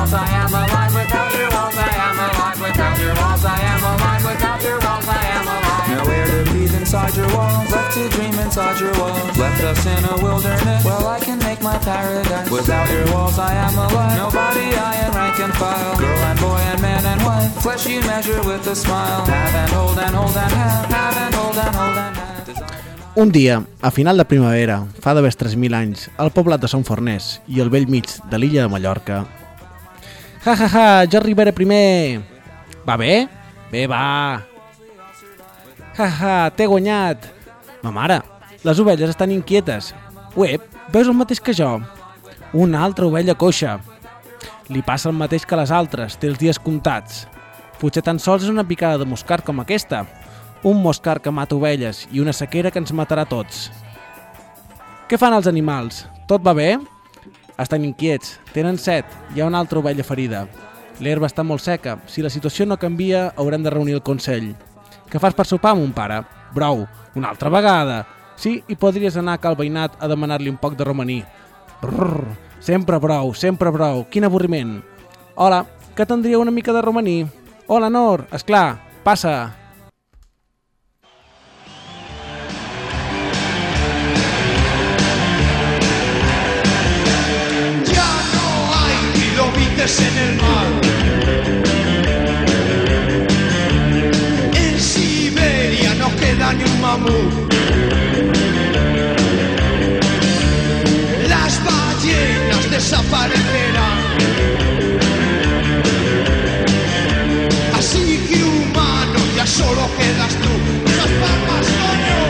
walls, I am alive without your walls, I am alive without your walls, I am alive without your walls, I am alive. Nowhere to breathe inside your walls, left to dream inside your walls, left us in a wilderness. Well, I can make my paradise without your walls, I am alive. Nobody I and rank and file, girl and boy and man and wife, flesh you measure with a smile. Have and hold and hold and have and hold and hold and have. Un dia, a final de primavera, fa d'haver 3.000 anys, al poblat de Sant Fornès i al vell mig de l'illa de Mallorca. Ja, ja, ja, jo arribaré primer! Va bé? Bé, va! Ja, ja, t'he guanyat! Ma mare, les ovelles estan inquietes. Uep, veus el mateix que jo? Una altra ovella coixa. Li passa el mateix que les altres, té els dies comptats. Potser tan sols és una picada de moscar com aquesta. Un moscar que mata ovelles i una sequera que ens matarà tots. Què fan els animals? Tot va bé? Estan inquiets, tenen set, hi ha una altra ovella ferida. L'herba està molt seca, si la situació no canvia haurem de reunir el consell. Què fas per sopar, mon pare? Brou, una altra vegada. Sí, i podries anar a cal veïnat a demanar-li un poc de romaní. Brrr, sempre brou, quin avorriment. Hola, que tindria una mica de romaní? Hola, Nor, esclar, passa. En el mar, en Siberia no queda ni un mamut. Las ballenas desaparecerán, así que humano ya solo quedas tú. Las palmas, coño.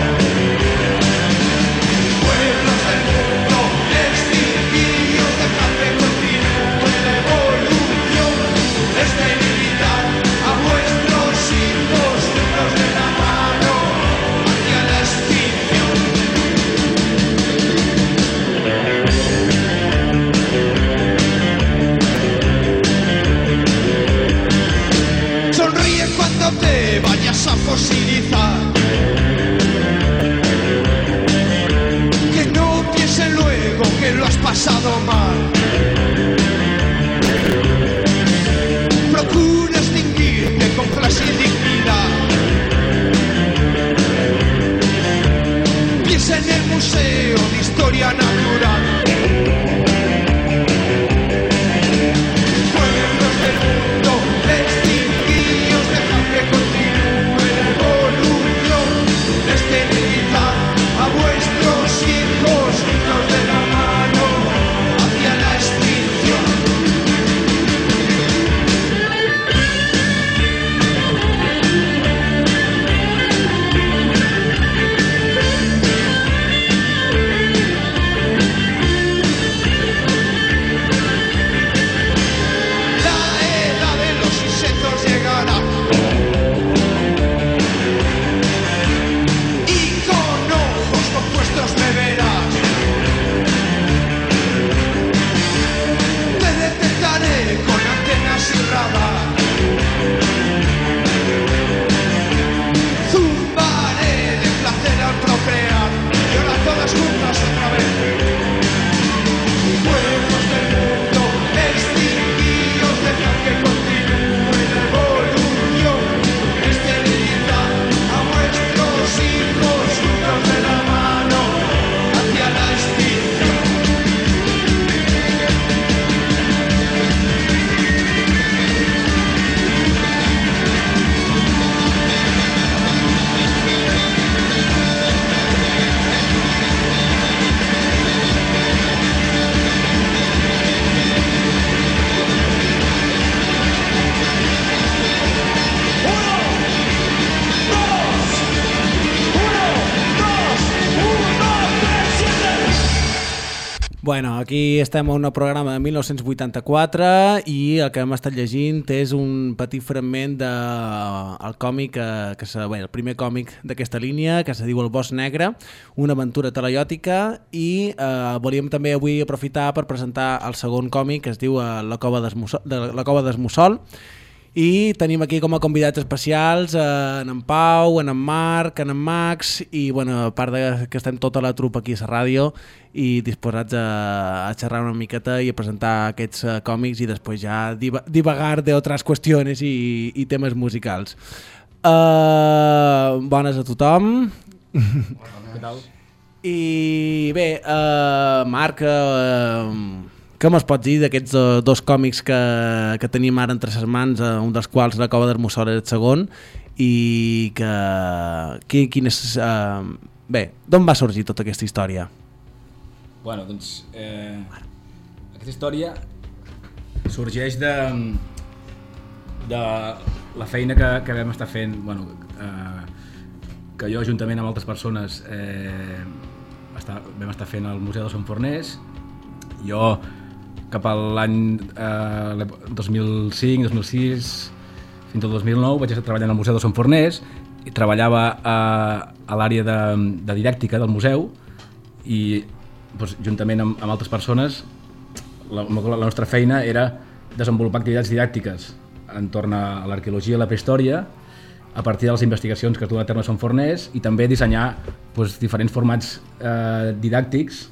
Pueblos del mundo extinguidos, dejad que continúe la evolución. Esterilidad a vuestros hijos, hijos de la mano hacia la extinción. Sonríe cuando te vayas a fosilizar, que no piensen luego que lo has pasado mal. Procura extinguirte con clase y dignidad. Piensa en el Museo de Historia Natural. Pueblos del mundo extinguidos, dejad que continúe la evolución. Esterilidad a vuestros hijos, hijos de la mano hacia la extinción. Bueno, aquí estem a un programa de 1984 i el que hem estat llegint és un petit fragment del còmic, el primer còmic d'aquesta línia, que se diu El Bosc Negre, una aventura telaiòtica, i volíem també avui aprofitar per presentar el segon còmic, que es diu La Cova d'Esmussol, I tenim aquí com a convidats especials en Pau, en Marc, en Max i bueno, a part de que estem tota la trupa aquí a la ràdio i disposats a xerrar una miqueta i a presentar aquests còmics i després ja divagar d'altres qüestions i temes musicals. Bones a tothom. Què tal? I bé, Marc, què mos pots dir d'aquests dos còmics que tenim ara entre les mans, un dels quals La cova d'Hermosol és el segon, i quin és... Bé, d'on va sorgir tota aquesta història? Bueno, doncs, aquesta història sorgeix de la feina que vam estar fent, bueno, que jo juntament amb altres persones vam estar fent al Museu de Sant Forners. Jo cap a l'any 2005, 2006 fins al 2009 vaig estar treballant al Museu de Sant Forners i treballava a l'àrea de didàctica del museu i doncs, juntament amb altres persones la nostra feina era desenvolupar activitats didàctiques entorn a l'arqueologia i la prehistòria a partir de les investigacions que es duen a terme a Sant Forners i també dissenyar doncs, diferents formats didàctics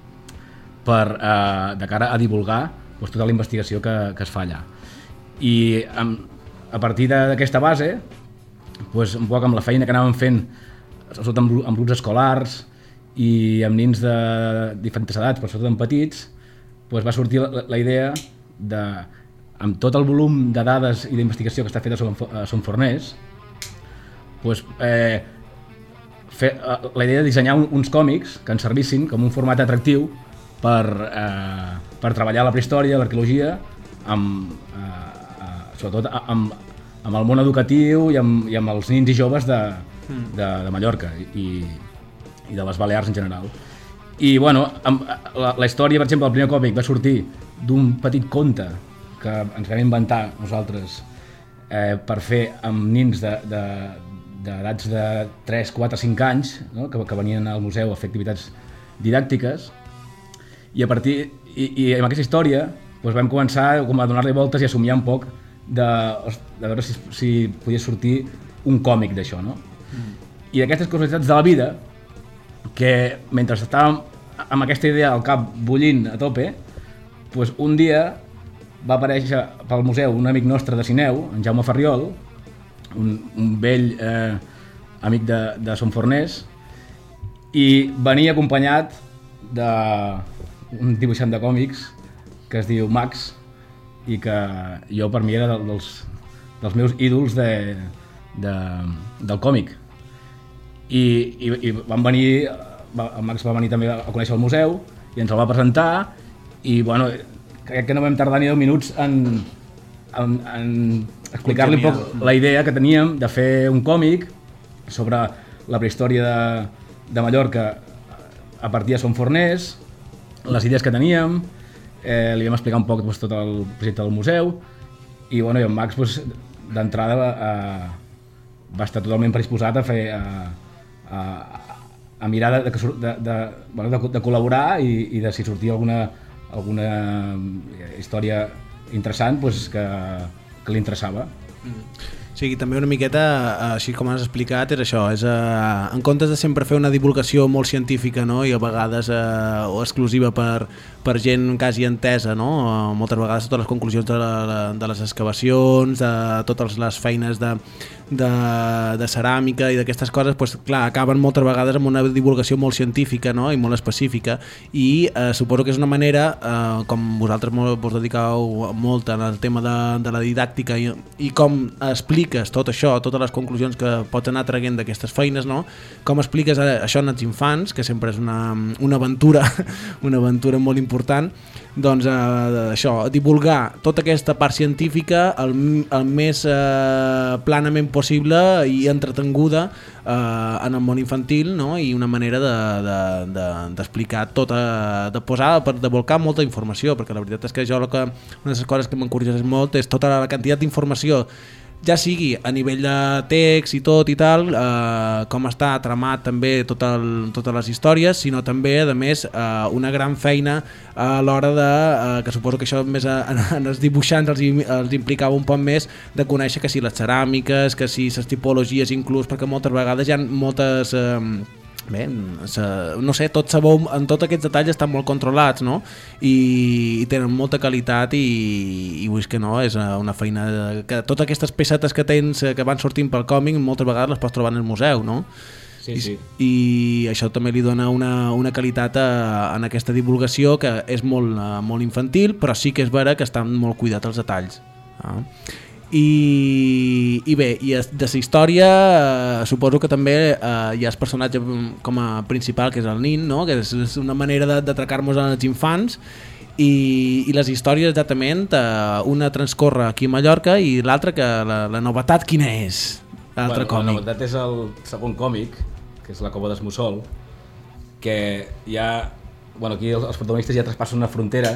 de cara a divulgar doncs, tota la investigació que es fa allà. I a partir d'aquesta base, doncs, un poc amb la feina que anàvem fent, sobretot amb grups escolars i amb nins de diferents edats, però sobretot amb petits, doncs va sortir la idea de, amb tot el volum de dades i d'investigació que està feta a Sant Forners, doncs, la idea de dissenyar uns còmics que ens servissin com un format atractiu per treballar la prehistòria, l'arqueologia, sobretot amb el món educatiu i amb els nins i joves de Mallorca i de les Balears en general. I bueno, la història, per exemple, el primer còmic va sortir d'un petit conte que ens vam inventar nosaltres per fer amb nins d'edats de 3, 4, 5 anys, no? que venien al museu a fer activitats didàctiques i amb aquesta història doncs vam començar com a donar-li voltes i a somiar un poc de veure si podia sortir un còmic d'això, no? I d'aquestes curiositats de la vida que mentre estàvem amb aquesta idea al cap bullint a tope, doncs un dia va aparèixer pel museu un amic nostre de Sineu, en Jaume Ferriol, un vell amic de Sant Forners, i venia acompanyat d'un dibuixant de còmics que es diu Max i que jo per mi era dels meus ídols del còmic. I van venir, el Max va venir també a conèixer el museu i ens el va presentar i bueno, crec que no vam tardar ni 10 minuts en explicar-li un poc la idea que teníem de fer un còmic sobre la prehistòria de Mallorca a partir de Sant Forners, les idees que teníem, li vam explicar un poc doncs, tot el projecte del museu i bueno, en Max doncs, d'entrada va estar totalment predisposat a fer a mirar de col·laborar i de si sortia alguna història interessant doncs, que li interessava. Sí, també una miqueta, així com has explicat, és això, en comptes de sempre fer una divulgació molt científica, no? I a vegades o exclusiva per gent quasi entesa, no? Moltes vegades totes les conclusions de les excavacions, de totes les feines de ceràmica i d'aquestes coses, doncs, clar, acaben moltes vegades amb una divulgació molt científica, no? I molt específica i suposo que és una manera, com vosaltres vos dediqueu molt en el tema de la didàctica i com expliques tot això, totes les conclusions que pots anar traient d'aquestes feines, no? Com expliques això als infants, que sempre és una aventura una aventura molt important, doncs això, divulgar tota aquesta part científica el més planament possible i entretenguda en el món infantil, no? I una manera d'explicar de volcar molta informació, perquè la veritat és que una de les coses que m'encurioseix molt és tota la quantitat d'informació ja sigui a nivell de text i tot i tal, com està tramat també totes les històries, sinó també, a més, una gran feina a l'hora de, que suposo que això més en els dibuixants els implicava un poc més, de conèixer que si les ceràmiques, que si les tipologies inclús, perquè moltes vegades hi ha moltes... no sé, tot sabó en tots aquests detalls estan molt controlats, no? I tenen molta qualitat i vull que no, és una feina que totes aquestes pecetes que tens que van sortint pel còmic moltes vegades les pots trobar en el museu, no? Sí. I això també li dona una qualitat en aquesta divulgació que és molt infantil, però sí que és vera que estan molt cuidats els detalls. I bé, i de la història suposo que també hi ha el personatge com a principal, que és el nin, no? Que és una manera d'atracar-nos als infants, i les històries exactament, una transcorre aquí a Mallorca i l'altra, que la novetat quina és? L'altre còmic. La novetat és el segon còmic, que és La cova d'Esmussol, que ja, aquí els protagonistes ja traspassen una frontera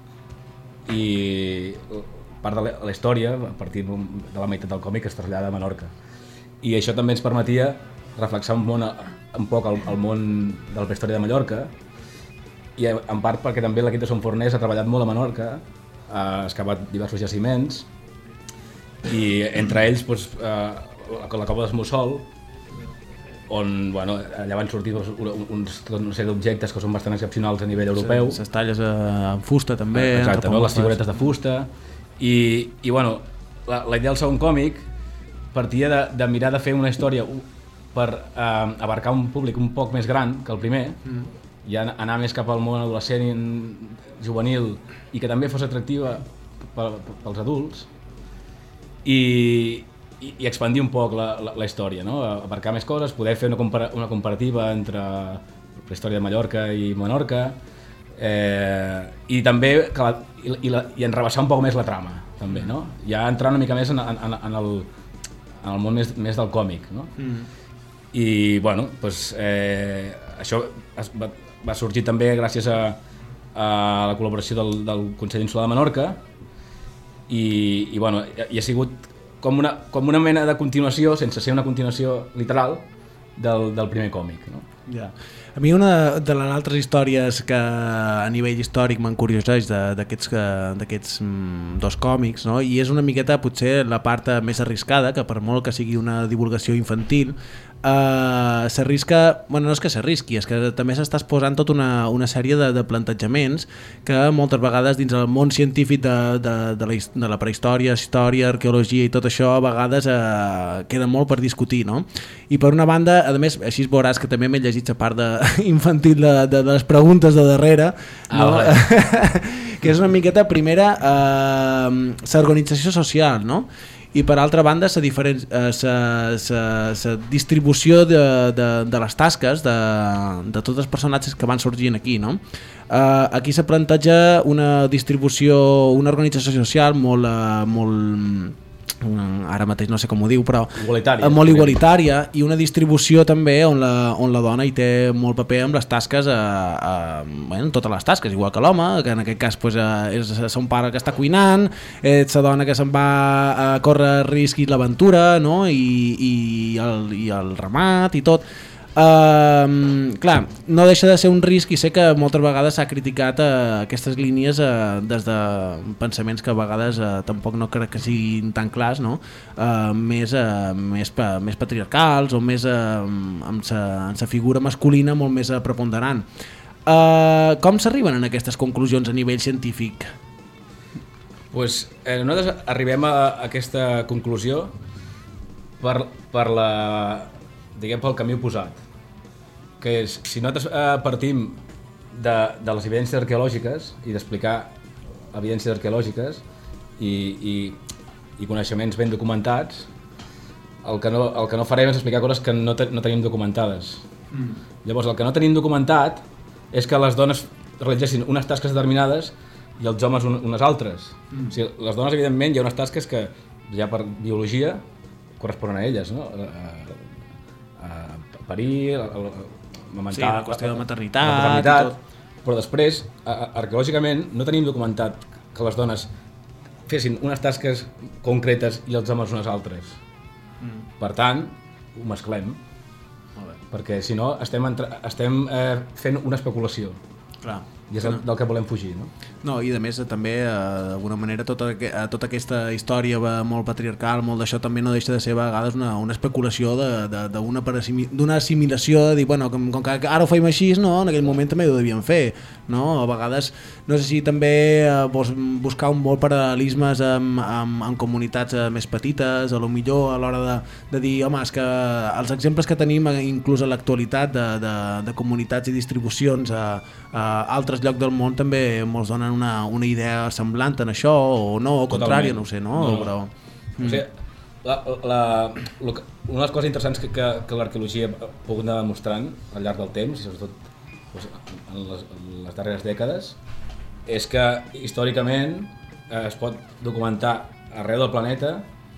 i part de la història, a partir de la meitat del còmic, es trasllada a Menorca. I això també ens permetia reflexar un poc el món de la prehistòria de Mallorca, i en part perquè també l'equip de Son Forners ha treballat molt a Menorca, ha excavat diversos jaciments, i entre ells la cova d'Esmussol, on allà van sortir una sèrie d'objectes que són bastant excepcionals a nivell europeu. Les talles en fusta també. Exacte, les figuretes de fusta. I la idea del segon còmic partia de mirar de fer una història per abarcar un públic un poc més gran que el primer, i anar més cap al món adolescent, juvenil, i que també fos atractiva pels adults, i expandir un poc la història, no? Abarcar més coses, poder fer una comparativa entre la història de Mallorca i Menorca, i també i enrebaçar un poc més la trama, també, no? Ja entrar una mica més en el món més del còmic, no? I això va sorgir també gràcies a la col·laboració del Consell Insular de Menorca, i ha sigut com una mena de continuació, sense ser una continuació literal, del primer còmic, no? Ja. A mi una de les altres històries que a nivell històric m'encurioseix d'aquests dos còmics, no? I és una miqueta potser la part més arriscada, que per molt que sigui una divulgació infantil, s'arrisca, no és que s'arrisqui, és que també s'està posant tota una sèrie de plantejaments que moltes vegades dins el món científic de la prehistòria, història, arqueologia i tot això a vegades queda molt per discutir, no? I per una banda, a més, així veuràs que també m'he llegit la part infantil de les preguntes de darrere, no? Que és una miqueta, primera, l'organització social, no? I per altra banda la distribució de les tasques de tots els personatges que van sorgint aquí, no? Aquí se planteja una distribució, una organització social molt ara mateix no sé com ho diu, però molt igualitària, i una distribució també on la dona hi té molt paper amb les tasques, totes les tasques, igual que l'home, que en aquest cas és son pare que està cuinant, és la dona que se'n va a córrer risc i l'aventura, no? I el ramat i tot. Clar, no deixa de ser un risc, i sé que moltes vegades s'ha criticat aquestes línies des de pensaments que a vegades tampoc no crec que siguin tan clars, no? Més patriarcals o més amb la figura masculina molt més preponderant. Com s'arriben a aquestes conclusions a nivell científic? Nosaltres arribem a aquesta conclusió pel camí oposat, que és, si nosaltres partim de les evidències arqueològiques i d'explicar evidències arqueològiques i coneixements ben documentats, el que no farem és explicar coses que no tenim documentades. Llavors, el que no tenim documentat és que les dones realitzessin unes tasques determinades i els homes unes altres. O sigui, les dones, evidentment, hi ha unes tasques que ja per biologia corresponen a elles, no? Parir, sí, la qüestió de maternitat i tot. Però després, arqueològicament, no tenim documentat que les dones fessin unes tasques concretes i els homes unes altres. Per tant, ho mesclem, perquè si no estem fent una especulació. Clar. I és del que volem fugir, no? No, i a més també d'alguna manera tota aquesta història molt patriarcal, molt d'això també no deixa de ser a vegades una especulació d'una assimilació de dir, bueno, com que ara ho feim així, no, en aquell moment també ho devíem fer, no? A vegades no sé si també vols buscar molt paral·lelismes amb comunitats més petites, a lo millor a l'hora de dir, home, és que els exemples que tenim inclús a l'actualitat de comunitats i distribucions a altres llocs del món també ens donen una idea semblant en això o no, o contrària, no ho sé, no? Però... O sigui, una de les coses interessants que l'arqueologia ha pogut anar demostrant al llarg del temps, i sobretot en les darreres dècades, és que històricament es pot documentar arreu del planeta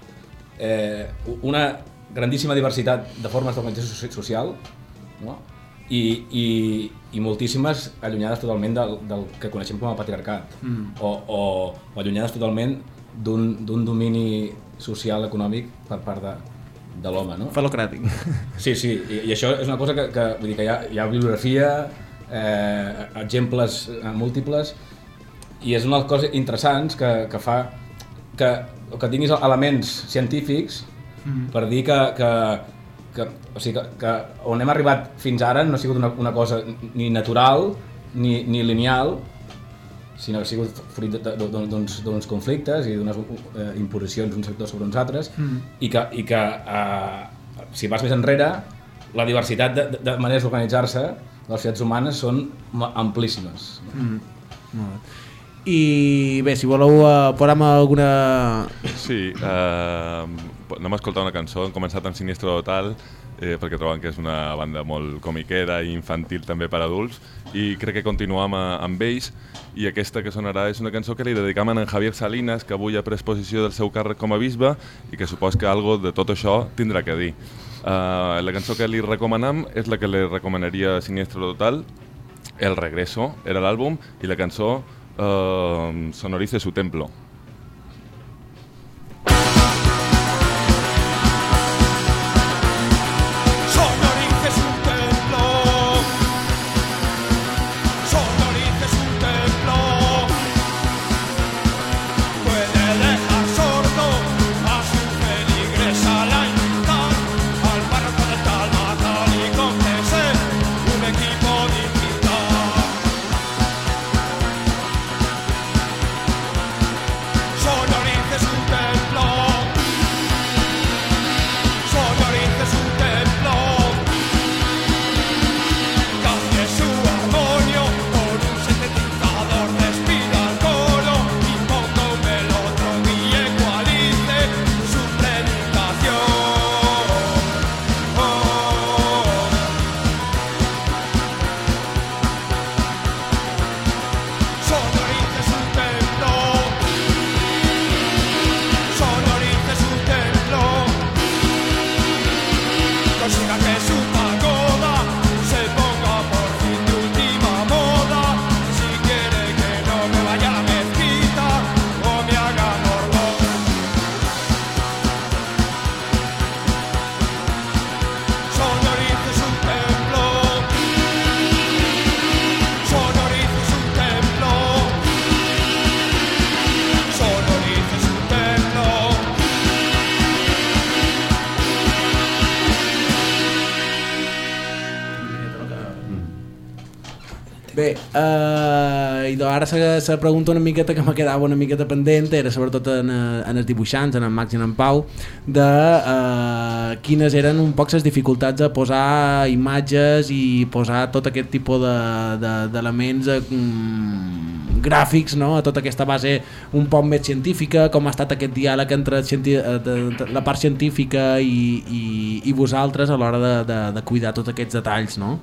una grandíssima diversitat de formes d'organització social, no? I moltíssimes allunyades totalment del que coneixem com a patriarcat o allunyades totalment d'un domini social econòmic per part de l'home, no? Falocràtic. Sí, i això és una cosa que vull dir que hi ha bibliografia, exemples múltiples, i és una de les coses interessants que fa que tinguis elements científics per dir o sigui que on hem arribat fins ara no ha sigut una cosa ni natural ni lineal, sinó que ha sigut fruit d'uns conflictes i d'unes imposicions d'uns sectors sobre uns altres, i que si vas més enrere, la diversitat de maneres d'organitzar-se de les societats humanes són amplíssimes. Molt bé. I bé, si voleu posar-me alguna... Sí, anem a escoltar una cançó. Hem començat amb Siniestro Total perquè troben que és una banda molt comiquera i infantil també per adults, i crec que continuem amb ells, i aquesta que sonarà és una cançó que li dedicam a en Javier Salinas, que avui ha pres possessió del seu càrrec com a bisbe i que supos que algo de tot això tindrà que dir. La cançó que li recomanam és la que li recomanaria Siniestro Total, El Regreso era l'àlbum, i la cançó Sonorice su templo. Bé, i ara la pregunta una miqueta que me quedava una miqueta pendent era sobretot en els dibuixants, en en Max i en Pau, de quines eren un poc les dificultats a posar imatges i posar tot aquest tipus d'elements gràfics, no? A tota aquesta base un poc més científica, com ha estat aquest diàleg entre la part científica i vosaltres a l'hora de cuidar tots aquests detalls, no?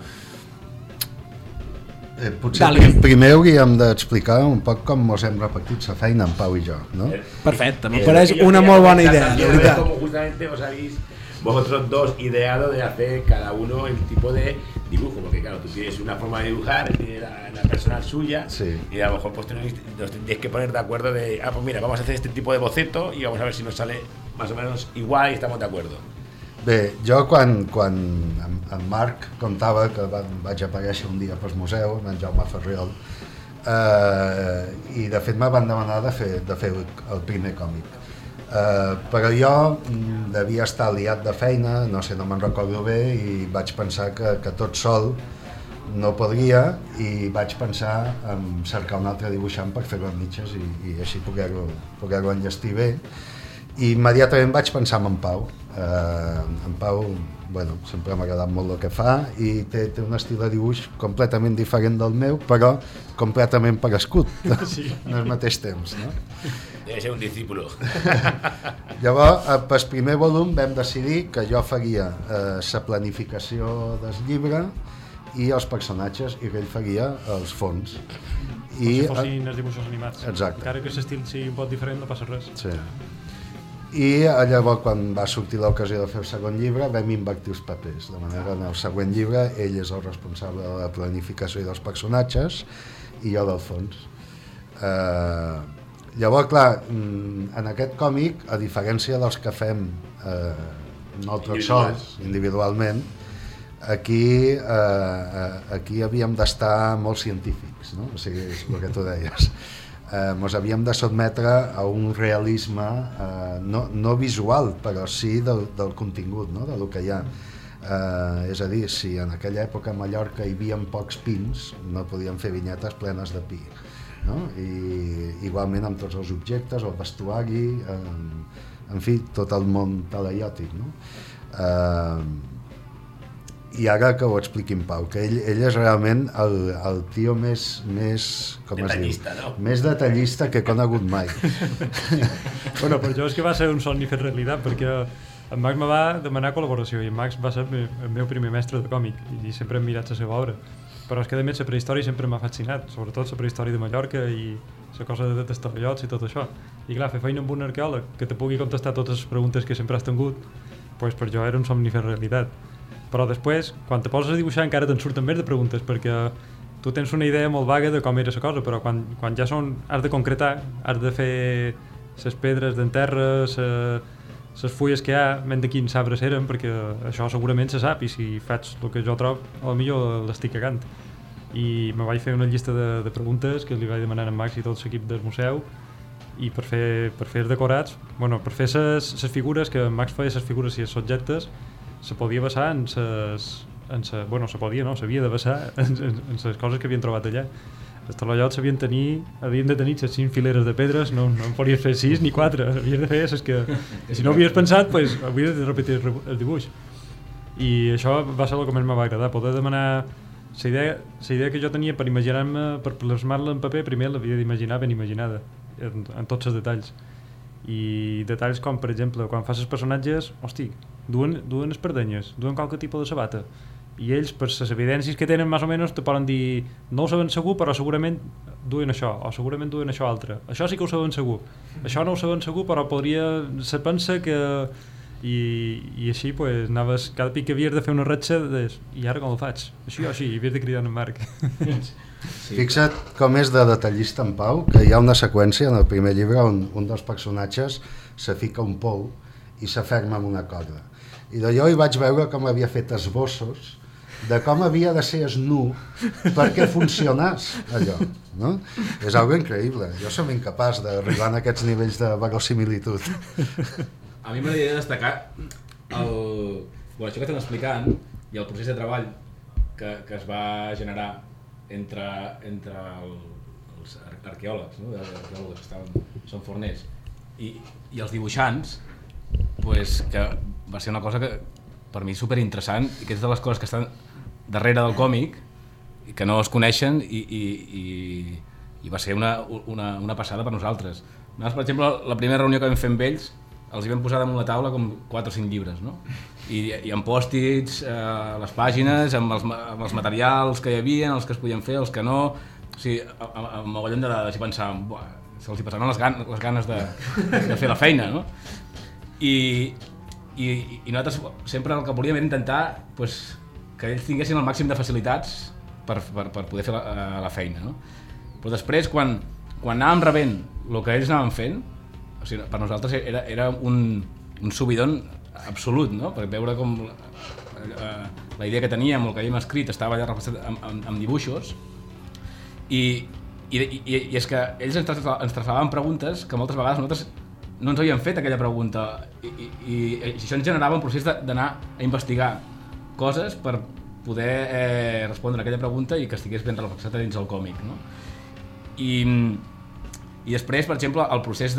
Potser primer hauríem d'explicar un poc com ens hem repartit la feina en Pau i jo, no? Perfecte, me pareix una molt bona idea, de veritat. Como justamente os habéis vosotros dos ideado de hacer cada uno el tipo de dibujo, porque claro, tú tienes una forma de dibujar, tienes la personal suya, Sí. y a lo mejor pues nos tendréis que poner de acuerdo de, pues mira, vamos a hacer este tipo de boceto y vamos a ver si nos sale más o menos igual y estamos de acuerdo. Bé, jo quan en Marc contava que vaig aparèixer un dia pel museu, amb en Jaume Ferriol, i de fet me van demanar de fer el primer còmic. Però jo devia estar liat de feina, no sé, no me'n recordo bé, i vaig pensar que tot sol no podria, i vaig pensar en cercar un altre dibuixant per fer-ho a mitges i així poder-ho enllestir bé. I immediatament vaig pensar en Pau. En Pau, bueno, sempre m'ha agradat molt el que fa i té un estil de dibuix completament diferent del meu, però completament parescut, sí. En el mateix temps, no? Debe ser un discípulo. Llavors, pel primer volum vam decidir que jo faria la planificació del llibre i els personatges, i que ell faria els fons. Com si fossin els dibuixos animats. Exacte. Encara que l'estil sigui un poc diferent, no passa res. Sí. I llavors, quan va sortir l'ocasió de fer el segon llibre, vam invertir els papers, de manera que en el següent llibre ell és el responsable de la planificació i dels personatges i jo del fons. Llavors, clar, en aquest còmic, a diferència dels que fem nosaltres sols, individualment, aquí havíem d'estar molt científics, no? O sigui, és el que tu deies. Ens havíem de sotmetre a un realisme no visual, però sí del contingut, no? Del que hi ha. És a dir, si en aquella època a Mallorca hi havia pocs pins, no podíem fer vinyetes plenes de pi, no? I igualment amb tots els objectes, el vestuari, en fi, tot el món talaiòtic, no? I ara que ho expliqui en Pau, que ell és realment el tio més com detallista, es diu? No? Més detallista que he conegut mai. Bueno, per jo és que va ser un somni fet realitat, perquè en Max me va demanar col·laboració i en Max va ser el meu primer mestre de còmic i sempre hem mirat la seva obra. Però és que a més la prehistòria sempre m'ha fascinat, sobretot la prehistòria de Mallorca i la cosa de testavellots i tot això. I clar, fer feina amb un arqueòleg que te pugui contestar totes les preguntes que sempre has tingut, doncs per jo era un somni fet realitat. Però després, quan te poses a dibuixar encara te'n surten més de preguntes, perquè tu tens una idea molt vaga de com era la cosa, però quan ja has de concretar, has de fer les pedres d'enterra, les fulles que hi ha, menys de quins arbres eren, perquè això segurament se sap, i si faig el que jo trobo, potser l'estic cagant. I me vaig fer una llista de preguntes que li vaig demanar a en Max i tot l'equip del museu, i per fer els decorats, bueno, per fer les figures, que en Max feia les figures i els objectes, se podia basar s'havia de basar en les coses que havien trobat allà. Els talaiòts havien de tenir les 5 fileres de pedres, no en podies fer 6 ni 4, havies de fer les que... Si no havies pensat, pues, havies de repetir el dibuix. I això va ser el que més me va agradar, poder demanar... La idea que jo tenia per imaginar-me, per plasmar-la en paper, primer l'havia d'imaginar ben imaginada, en tots els detalls. I detalls com, per exemple, quan fas els personatges, hosti, duen espardenyes, duen qualque tipus de sabata, i ells, per les evidències que tenen més o menys, te poden dir no ho saben segur, però segurament duen això, o segurament duen això altre. Això sí que ho saben segur. Això no ho saben segur, però se pensa que... I així, pues, anaves, cada pic que havies de fer una ratxa, i ara com ho faig? Així o així, i havies de cridar en Marc. Sí. Fixa't com és de detallista en Pau, que hi ha una seqüència en el primer llibre on un dels personatges se fica un pou i s'aferma amb una corda. I d'allò hi vaig veure com havia fet esbossos de com havia de ser esnu perquè funcionés allò, no? És algo increïble. Jo som incapaç d'arribar a aquests nivells de verosimilitud. A mi m'agradaria destacar això que estem explicant i el procés de treball que es va generar entre els arqueòlegs, no? Arqueòlegs que són forners, i els dibuixants, pues, que va ser una cosa que per mi superinteressant i que és de les coses que estan darrere del còmic i que no es coneixen i va ser una passada per nosaltres. Nosaltres, per exemple, la primera reunió que vam fer amb ells els hi vam posar damunt la taula com 4 o 5 llibres, no? I amb pòstits, les pàgines, amb els materials que hi havia, els que es podien fer, els que no... O sigui, amb mogollon de dades, i pensàvem, se'ls hi passaran les ganes de fer la feina, no? I I nosaltres sempre el que volíem era intentar pues, que ells tinguessin el màxim de facilitats per poder fer la feina, no? Però després, quan anàvem rebent el que ells anaven fent, o sigui, per nosaltres era un subidon absolut, no? Per veure com la idea que teníem, el que havíem escrit, estava allà representat amb dibuixos, i és que ells ens traslladaven preguntes que moltes vegades nosaltres no ens havíem fet aquella pregunta, i això ens generava un procés d'anar a investigar coses per poder respondre a aquella pregunta i que estigués ben reflexat dins el còmic, no? I després, per exemple, el procés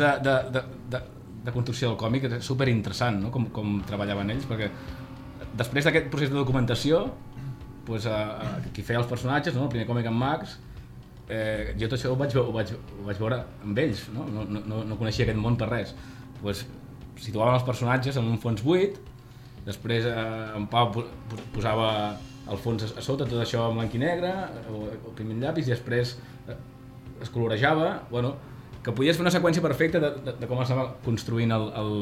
de construcció del còmic és superinteressant, no? Com treballaven ells, perquè després d'aquest procés de documentació, pues, qui feia els personatges, no? El primer còmic amb Max, jo tot això ho vaig veure amb ells, no coneixia aquest món per res. Pues, situaven els personatges en un fons buit, després en Pau posava el fons a sota, tot això en blanc i negre, el primer llapis, i després es colorejava, bueno, que podies fer una seqüència perfecta de com estava construint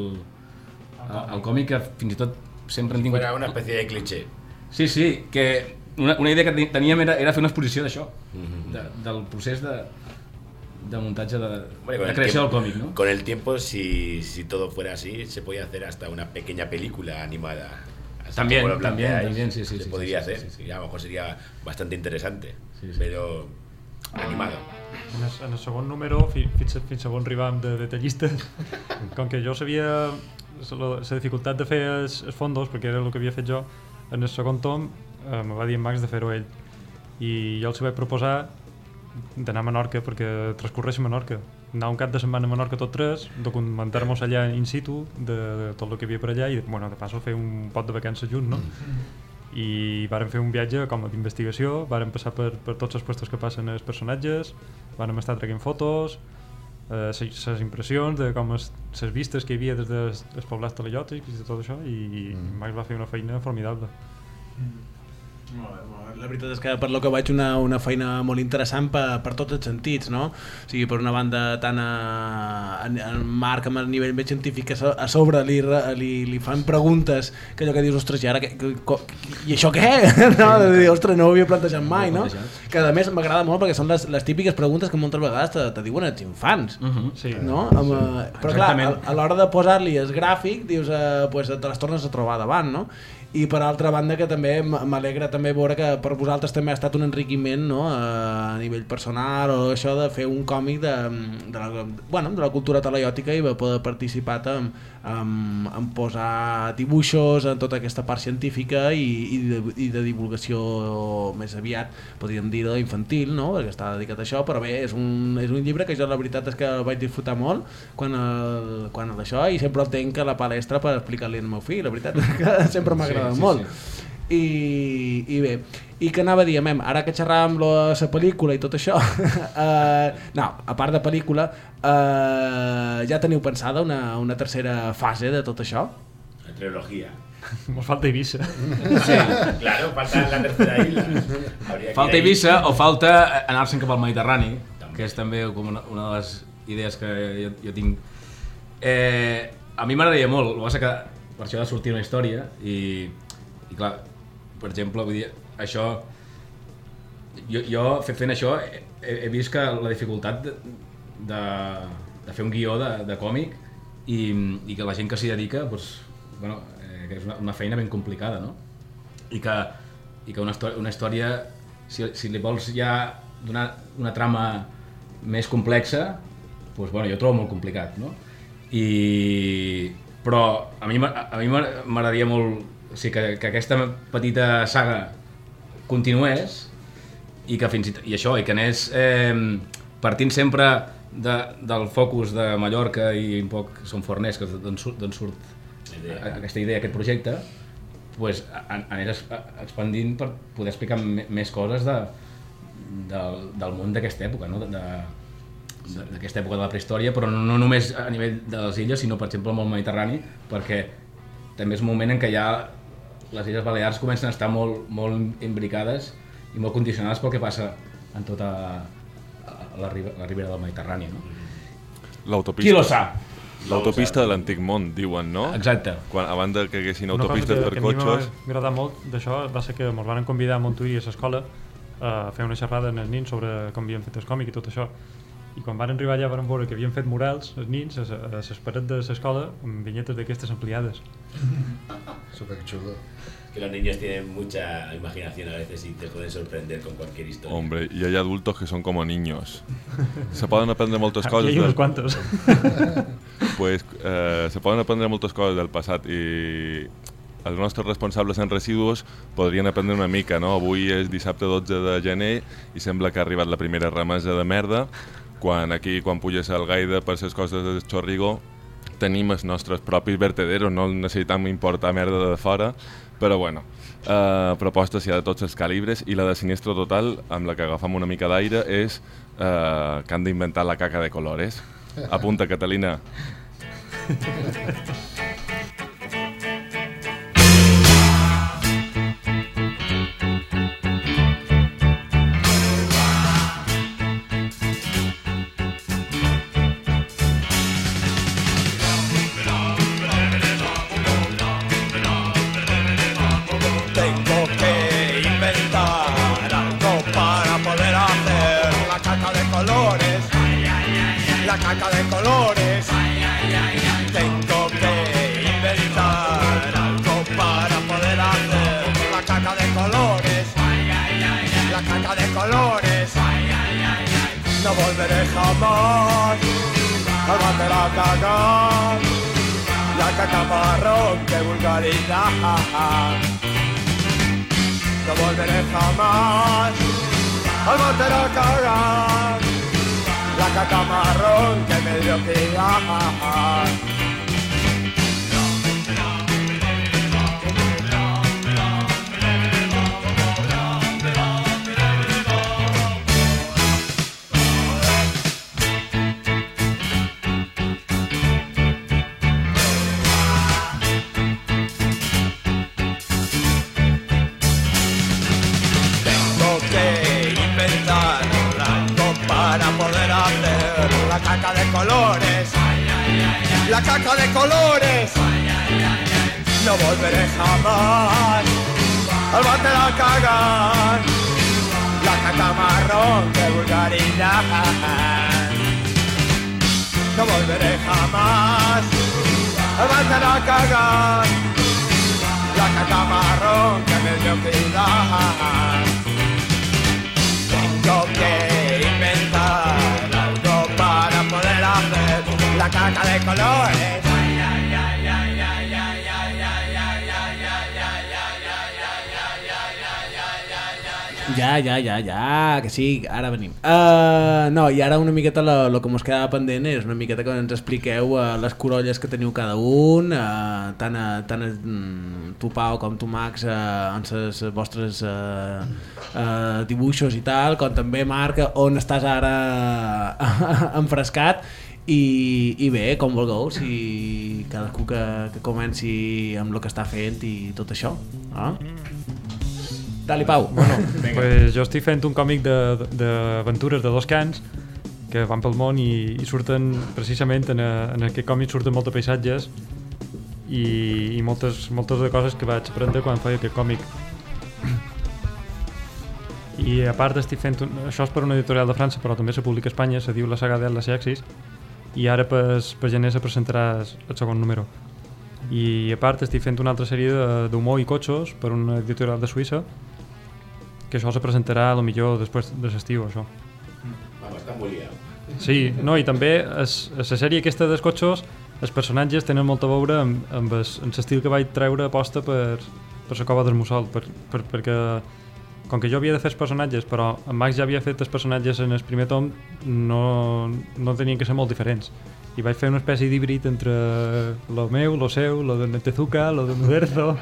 el còmic, que fins i tot sempre han tingut... Era una espècie de cliché. Sí, que una idea que teníem era fer una exposició d'això, del procés de montatge de creació del còmic, ¿no? Con el tiempo, si todo fuera así, se podía hacer hasta una pequeña película animada. También, sí. Se podría hacer, y a lo mejor sería bastante interesante, pero animado. En el segon número, fins a on arribàvem de detallistes, com que jo sabia la dificultat de fer els fondos, perquè era el que havia fet jo, en el segon tom me va dir en Max de fer-ho ell, i jo els vaig proposar d'anar a Menorca perquè transcorreix a Menorca, anar un cap de setmana a Menorca tots tres, documentar-nos allà in situ de tot el que hi havia per allà i bueno, de passo fer un pot de vacances junts, no? I vàrem fer un viatge com a d'investigació, vàrem passar per tots els puestos que passen els personatges, vàrem estar traient fotos, les impressions de com les vistes que hi havia des dels poblats telaiòtics i de tot això, i Max va fer una feina formidable. Molt bé. La veritat és que per lo que veig una feina molt interessant per tots els sentits, no? O sigui, per una banda tant en Marc amb el nivell més científic, a sobre li fan preguntes que allò que dius, ostres, i ara i això què? No? De dir, ostres, no ho havia plantejat mai, no? Que a més m'agrada molt perquè són les típiques preguntes que moltes vegades te diuen els infants, no? Però clar, a l'hora de posar-li el gràfic, dius, te les tornes a trobar davant, no? I per altra banda que també m'alegra també veure que per vosaltres també ha estat un enriquiment, no? A nivell personal o això de fer un còmic de la cultura talaiòtica i de poder participar en posar dibuixos en tota aquesta part científica i de divulgació més aviat, podríem dir, infantil, no? Perquè està dedicat a això, però bé, és un llibre que jo la veritat és que el vaig disfrutar molt quan d'això, i sempre el tenc a la palestra per explicar-li al meu fill, la veritat és que sempre m'agrada molt. I bé, i que anava a dir, ara que xerràvem la pel·lícula i tot això, no, a part de pel·lícula, ja teniu pensada una tercera fase de tot això? La trilogía. Nos falta Ibiza. Sí, claro, falta la tercera isla. Falta Ibiza o falta anar-se'n cap al Mediterrani, que és també com una de les idees que jo tinc. A mi m'agradaria molt, el que passa que per això ha de sortir una història i clar, per exemple, vull dir, això jo fent això he vist que la dificultat de fer un guió de còmic i que la gent que s'hi dedica, que és una feina ben complicada, no? I que una història, si li vols ja donar una trama més complexa, jo ho trobo molt complicat, no? Però a mi m'agradaria molt, o sigui, que aquesta petita saga continués i que anés partint sempre del focus de Mallorca i un poc Son Forners, que d'on surt aquesta idea, aquest projecte, anés expandint per poder explicar més coses del món d'aquesta època, no? D'aquesta època de la prehistòria, però no només a nivell de les illes, sinó per exemple al món mediterrani, perquè també és un moment en què ja les Illes Balears comencen a estar molt imbricades i molt condicionades pel que passa en tota la ribera del Mediterrani, no? L'autopista. Qui lo sap? l'autopista de l'antic món, diuen, no? Exacte. Abans que haguessin Una cosa autopistes per que a mi cotxes... m'ha agradat molt d'això va ser que ens van convidar a Montuïri a l'escola a fer una xerrada amb els nins sobre com havien fet el còmic i tot això. I quan van arribar allà van veure que havien fet murals els nins a les parets de l'escola amb vinyetes d'aquestes ampliades. Superchulo. Que los niños tienen mucha imaginación a veces y te pueden sorprender con cualquier historia. Hombre, y hay adultos que son como niños. Se poden aprendre moltes coses... Aquí hay unos cuantos. Pues se poden aprendre moltes coses del passat i els nostres responsables en residus podrien aprendre una mica, no? Avui és dissabte 12 de gener i sembla que ha arribat la primera remesa de merda. Quan puges al Gaida per les coses del Chorrigo tenim els nostres propis vertederos, no necessitem importar merda de fora, però bueno, propostes hi ha de tots els calibres i la de Sinistro Total, amb la que agafam una mica d'aire, és que han d'inventar la caca de colores. Apunta, Catalina. Tengo que inventar algo para poder hacer la caca de colores. La caca de colores. Tengo que inventar algo para poder hacer la caca de colores. La caca de colores. No volveré jamás a bater a cagar. La caca marrón, qué vulgaridad. No volveré jamás al bater a cagar. La caca marrón, que mediocridad. Para poder hacer la caca de colores. La caca de colores. No volveré jamás al bater a cagar. La caca marrón, qué vulgaridad. No volveré jamás al bater a cagar. La caca marrón, qué mediocridad. Tengo que inventar algo para poder hacer la caca de colores. Ja, que sí, ara venim. No, i ara una miqueta el que mos quedava pendent és una miqueta que ens expliqueu les corolles que teniu cada un, tant tu Pau com tu Max en els vostres dibuixos i tal, com també Marc, on estàs ara enfrescat. I bé, com vulgueu, si cadascú que comenci amb el que està fent i tot això. Dale, Pau. Bueno, pues jo estic fent un còmic d'aventures de dos cans que van pel món i surten precisament en aquest còmic surten molts paisatges i moltes de coses que vaig aprendre quan feia aquest còmic. I a part estic fent això és per una editorial de França, però també se publica a Espanya, se diu La saga d'Atlas i Axis, i ara per gener se presentarà el segon número. I a part estic fent una altra sèrie d'humor i cotxos per una editorial de Suïssa, que això se presentarà a lo millor després de l'estiu, això. Està molt liat. Sí, no, i també la sèrie aquesta dels cotxos, els personatges tenen molt a veure amb l'estil que vaig treure aposta per la cova del Mussol, perquè com que jo havia de fer els personatges, però en Max ja havia fet els personatges en el primer tom, no tenien que ser molt diferents. I vaig fer una espècie d'híbrid entre lo meu, lo seu, lo de Tezuka, lo de Muderzo.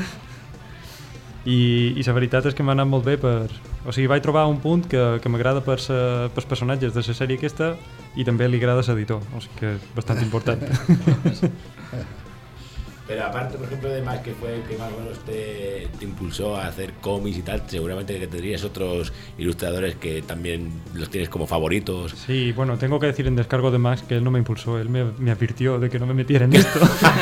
I la veritat és que m'ha anat molt bé o sigui, vaig trobar un punt que m'agrada pels personatges de la sèrie aquesta i també li agrada l'editor, o sigui que és bastant important. Pero aparte, por ejemplo, de Max, que fue el que más o menos te impulsó a hacer cómics y tal, seguramente que tendrías otros ilustradores que también los tienes como favoritos. Sí, bueno, tengo que decir en descargo de Max que él no me impulsó, él me advirtió de que no me metiera en esto.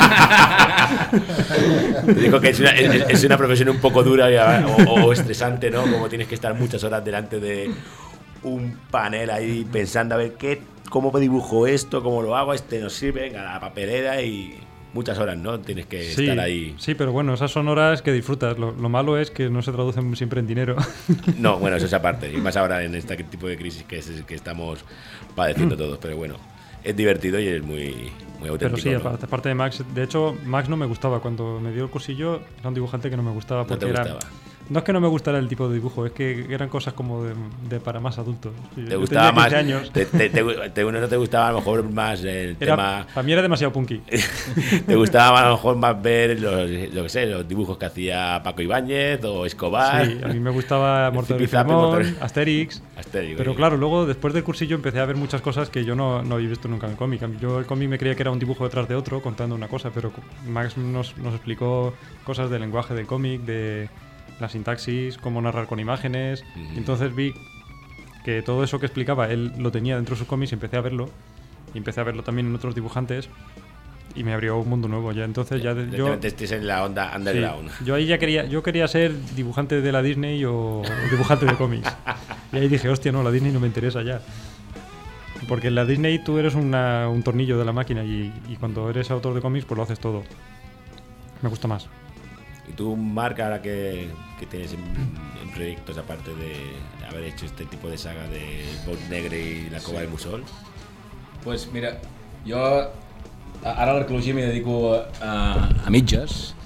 Te digo que es una profesión un poco dura o estresante, ¿no? Como tienes que estar muchas horas delante de un panel ahí pensando a ver cómo dibujo esto, cómo lo hago, nos sirve, venga, la papelera y muchas horas, ¿no? Tienes que estar ahí. Sí, pero bueno, esas son horas que disfrutas. Lo malo es que no se traducen siempre en dinero. No, bueno, eso es aparte. Y más ahora en este tipo de crisis que estamos padeciendo todos. Pero bueno, es divertido y es muy auténtico. Pero sí, ¿no? aparte de Max, de hecho, Max no me gustaba. Cuando me dio el cursillo, era un dibujante que no me gustaba. Porque ¿No te gustaba? No es que no me gustara el tipo de dibujo, es que eran cosas como de para más adultos. ¿Te gustaba más? Años. ¿No te gustaba a lo mejor más el tema? Para mí era demasiado punky. ¿Te gustaba a lo mejor más ver los dibujos que hacía Paco Ibáñez o Escobar? Sí, a mí me gustaba Mortadelo y Filemón, Asterix. Pero claro, luego después del cursillo empecé a ver muchas cosas que yo no había visto nunca en el cómic. Yo el cómic me creía que era un dibujo detrás de otro contando una cosa, pero Max nos explicó cosas del lenguaje del cómic, de la sintaxis, cómo narrar con imágenes. Y entonces vi que todo eso que explicaba él lo tenía dentro de sus cómics y empecé a verlo. Y empecé a verlo también en otros dibujantes y me abrió un mundo nuevo. Ya entonces yo estés en la onda underground. Sí, yo ahí ya quería ser dibujante de la Disney o dibujante de cómics. Y ahí dije, hostia, no, la Disney no me interesa ya. Porque en la Disney tú eres un tornillo de la máquina y cuando eres autor de cómics pues lo haces todo. Me gusta más. ¿Y tú, Marc, ahora que tienes en proyectos aparte de haber hecho este tipo de saga de Bout Negre y La Cova del Mussol? Pues mira, jo ara a l'arqueologia m'hi dedico a mitges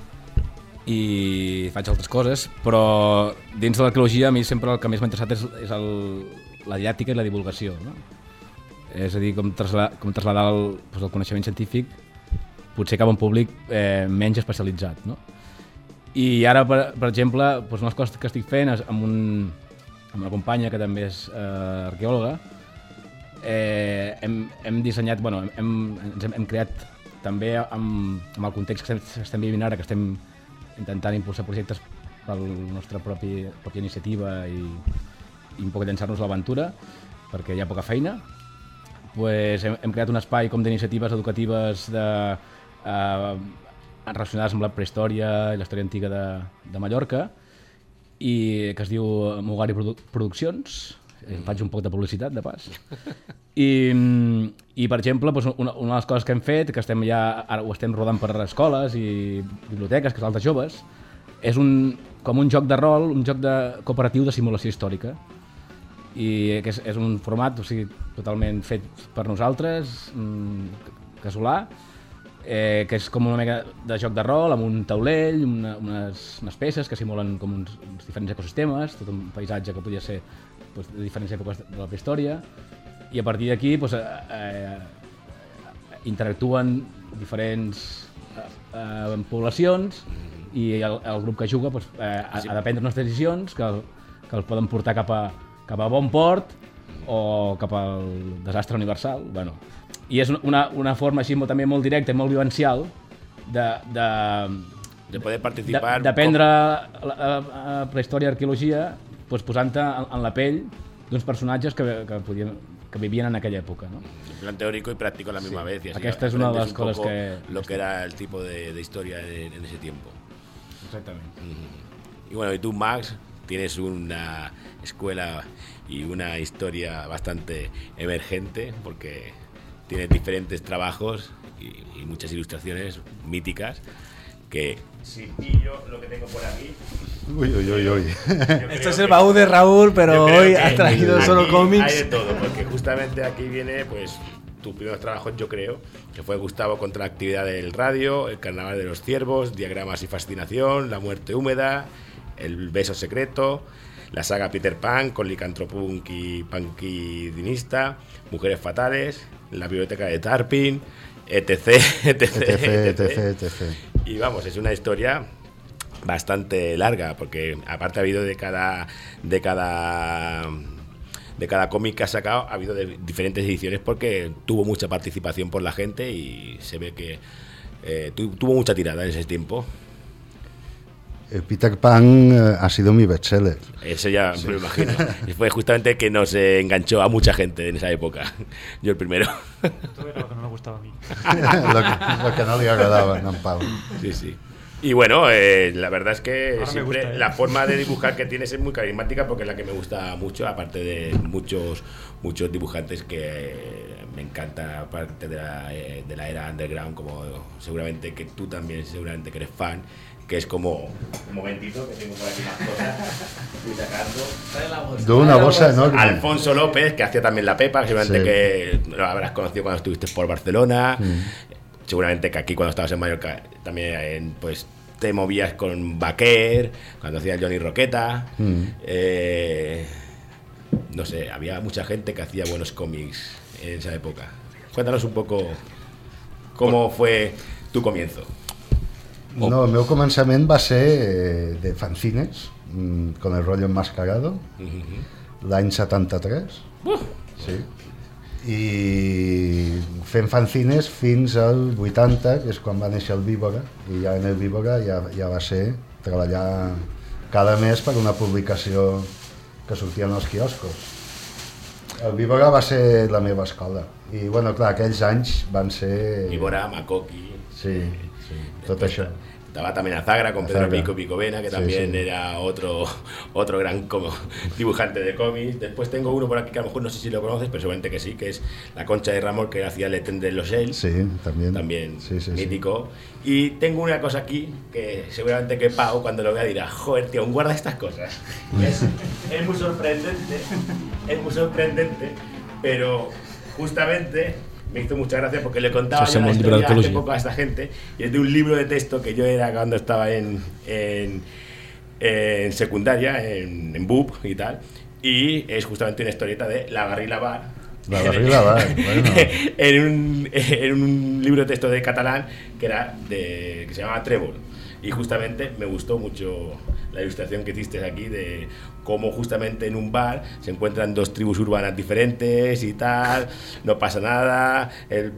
i faig altres coses, però dins de l'arqueologia a mi sempre el que més m'ha interessat és la diàctica i la divulgació, no? És a dir, com traslladar el coneixement científic potser cap a un públic menys especialitzat, no? I ara, per exemple, doncs unes coses que estic fent amb una companya que també és arqueòloga, hem dissenyat, hem creat també amb el context que estem vivint ara, que estem intentant impulsar projectes per la nostra pròpia iniciativa i un poc llançar-nos a l'aventura, perquè hi ha poca feina. Hem creat un espai com d'iniciatives educatives relacionades amb la prehistòria i la història antiga de Mallorca i que es diu Mugari Produccions. Faig un poc de publicitat, de pas. I per exemple, una de les coses que hem fet, que ara ho estem rodant per escoles i biblioteques, casals de joves, és com un joc de rol, un joc cooperatiu de simulació històrica. I que és un format totalment fet per nosaltres, casolà, que és com una mica de joc de rol, amb un taulell, unes peces que simulen com uns diferents ecosistemes, tot un paisatge que podia ser de diferents èpoques de la prehistòria, i a partir d'aquí interactuen diferents poblacions i el grup que juga ha de prendre unes decisions que els poden portar cap a bon port o cap al desastre universal. I és una forma així també molt directa i molt vivencial de poder participar, d'aprendre la prehistòria i arqueologia posant-te en la pell d'uns personatges que vivien en aquella època, ¿no? En plan teórico y práctico a la misma vez. Y así aquesta és una de les coses lo que era el tipo de historia en ese tiempo. Exactamente. Y bueno, y tú, Max, tienes una escuela y una historia bastante emergente porque tienes diferentes trabajos y muchas ilustraciones míticas que si pillo lo que tengo por aquí... Uy. Esto es el baúl de Raúl, pero hoy has traído solo cómics. Hay de todo, porque justamente aquí viene tus primeros trabajos, yo creo, que fue Gustavo contra la actividad del radio, El carnaval de los ciervos, Diagramas y fascinación, La muerte húmeda, El beso secreto, la saga Peter Pan con Licantropunk y Punky Dinista, Mujeres fatales, La biblioteca de Tarpin, etc. Y vamos, es una historia bastante larga, porque aparte ha habido de cada cómic que ha sacado, ha habido de diferentes ediciones porque tuvo mucha participación por la gente y se ve que tuvo mucha tirada en ese tiempo. Peter Pan ha sido mi bestseller. Eso ya me lo imagino. Y fue justamente que nos enganchó a mucha gente en esa época. Yo el primero. Esto era lo que no me gustaba a mí. lo que no le agradaba a Pau. Sí, sí. Y bueno, la verdad es que Ahora siempre me gusta, la forma de dibujar que tienes es muy carismática, porque es la que me gusta mucho, aparte de muchos dibujantes que me encanta, aparte de la era underground, como seguramente que tú también seguramente que eres fan, que es como un momentito que tengo por aquí más cosas, estoy sacando. De una bolsa enorme. Alfonso López, que hacía también La Pepa, seguramente que lo habrás conocido cuando estuviste por Barcelona. Seguramente que aquí cuando estabas en Mallorca también pues te movías con Baquer, cuando hacía el Johnny Roqueta. No sé, había mucha gente que hacía buenos cómics en esa época. Cuéntanos un poco cómo fue tu comienzo. No, el meu començament va ser de fanzines, con el rollo enmascarado, l'any 73. Sí. I fent fanzines fins al 80, que és quan va néixer el Víbora, i ja en el Víbora ja va ser treballar cada mes per una publicació que sortia en els quioscos. El Víbora va ser la meva escola, i bueno, clar, aquells anys van ser... Víbora, Makoki... Sí, tot això. Estaba también Azagra con Pedro Azagra. Picovena, que también era otro gran dibujante de cómics. Después tengo uno por aquí que a lo mejor no sé si lo conoces, pero seguramente que sí, que es La Concha de Ramón, que hacía el Eten de los Shell. Sí, también. También Sí. mítico. Y tengo una cosa aquí que seguramente que Pau, cuando lo vea, dirá: joder, tío, aún guarda estas cosas. Es muy sorprendente, pero justamente me hizo mucha gracia porque le contaba yo la historia hace poco a esta gente, y es de un libro de texto que yo era cuando estaba en secundaria, en BUP y tal, y es justamente una historieta de La Barrila Bar. La Barrila Bar, bueno. en un libro de texto de catalán que se llamaba Trébol. Y justamente me gustó mucho la ilustración que hiciste aquí de cómo justamente en un bar se encuentran dos tribus urbanas diferentes y tal, no pasa nada, el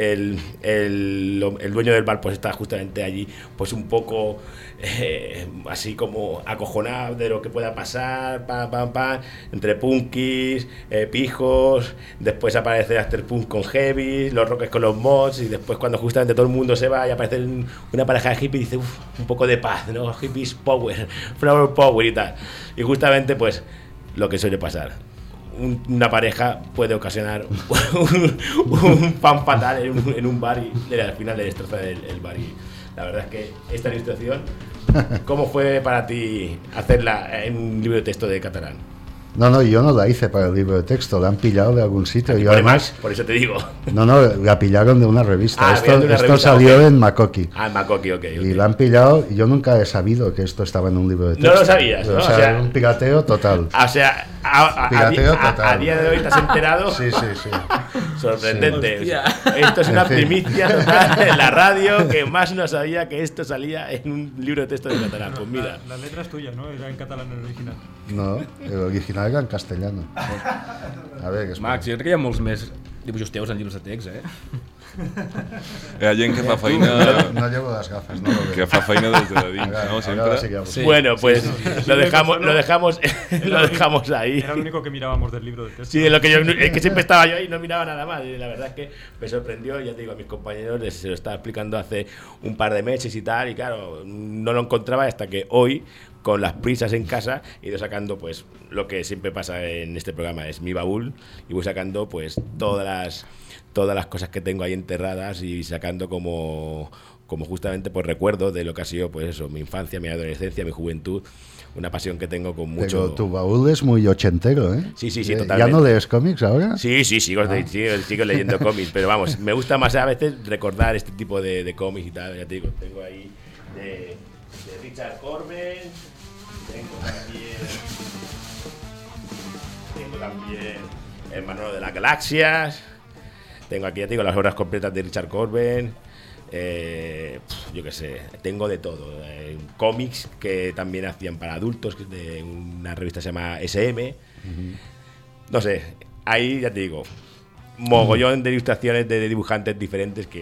dueño del bar pues está justamente allí pues un poco así como acojonado de lo que pueda pasar, entre punkis, pijos, después aparece Afterpunk con heavy, los rockers con los mods, y después cuando justamente todo el mundo se va y aparece una pareja de hippies y dice: un poco de paz, ¿no? Hippies power, flower power y tal. Y justamente pues lo que suele pasar, una pareja puede ocasionar un fan fatal en un bar y al final le destroza el bar. Y la verdad es que esta ilustración, ¿cómo fue para ti hacerla en un libro de texto de catalán? No, yo no la hice para el libro de texto, la han pillado de algún sitio. Y yo además, por eso te digo. No, la pillaron de una revista. Esto revista, salió okay. En Makoki. En Makoki, ok. Y la han pillado, y yo nunca he sabido que esto estaba en un libro de texto. No lo sabías, ¿no? O sea, un pirateo total. O sea, a día de hoy te has enterado. Sí. Sorprendente. Sí. Esto es una primicia total en la radio, que más no sabía que esto salía en un libro de texto de catalán. Pues mira. La letra es tuya, ¿no? Era en catalán el original. No, el original era en castellano. A ver, que Max, jo crec que hi ha molts més dibuixos teus en llibres de text, Hi ha gent que fa feina... No llevo las gafas, no lo veo. Que fa feina des de dins, no? Ahora sí Sempre. que hago. Sí. Bueno, pues lo dejamos ahí. Era lo único que mirábamos del libro de texto. Sí, es que siempre estaba yo ahí y no miraba nada más. Y la verdad es que me sorprendió. Ya te digo, a mis compañeros se lo estaba explicando hace un par de meses y tal. Y claro, no lo encontraba hasta que hoy, con las prisas en casa, he ido sacando pues lo que siempre pasa en este programa, es mi baúl, y voy sacando pues todas las cosas que tengo ahí enterradas, y sacando como justamente pues recuerdo de lo que ha sido pues eso, mi infancia, mi adolescencia, mi juventud, una pasión que tengo con mucho... Pero tu baúl es muy ochentero, ¿eh? Sí, ¿Ya totalmente. no lees cómics ahora? Sí, sigo leyendo cómics, pero vamos, me gusta más a veces recordar este tipo de cómics y tal. Ya te digo, tengo ahí de Richard Corben, tengo también El Manual de las Galaxias, tengo aquí, ya te digo, las obras completas de Richard Corben, yo qué sé, tengo de todo, cómics que también hacían para adultos, que es de una revista que se llama SM, no sé, ahí ya te digo, mogollón de ilustraciones de dibujantes diferentes que